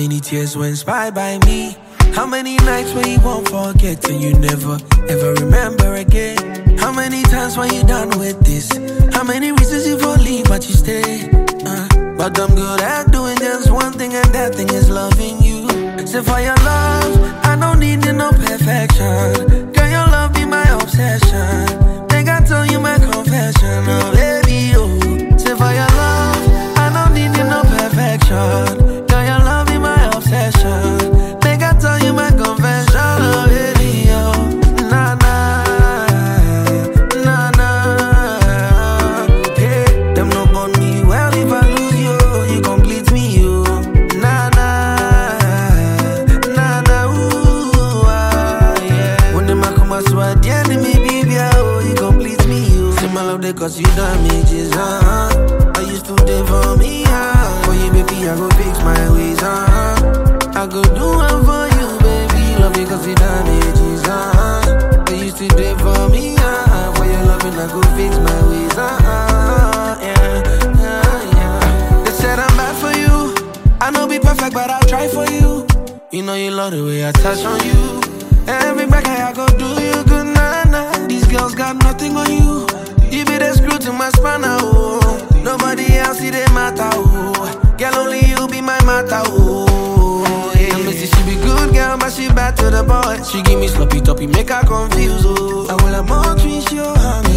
many tears were inspired by me? How many nights when you won't forget and you never, ever remember again? How many times when you done with this? How many reasons you won't leave but you stay? But I'm good at doing just one thing, and that thing is loving you. So for your love, I don't need no perfection. Girl, your love be my obsession. Think I tell you my confession, oh baby, oh. So for your love, I don't need no perfection. Girl, your love be my obsession. Think I tell you my confession, oh baby, oh. Nah, nah, nah, nah. Hey, them no born me well if I lose you, you complete me, you. Nah, nah, nah, nah, ooh, yeah. When them I come out, so at the end of me, baby, oh, you complete me, you. Say my love, they cause you damages, I used to live for me, for you, baby, I go fix my ways, I go do one for you, baby. Love you cause you damages, I used to live for me, for your loving, I go fix my ways, yeah, yeah, yeah. They said I'm bad for you. I know be perfect, but I'll try for you. You know you love the way I touch on you. Every back I go do you good, nah, nah. These girls got nothing on you. You be the screw to my spanner, oh. Nobody else, see they matter, oh. Girl, only you be my matter, oh. Yeah, Missy, she be good, girl, but she bad to the boy. She give me sloppy toppy, make her confused, oh. I will have more trees, you,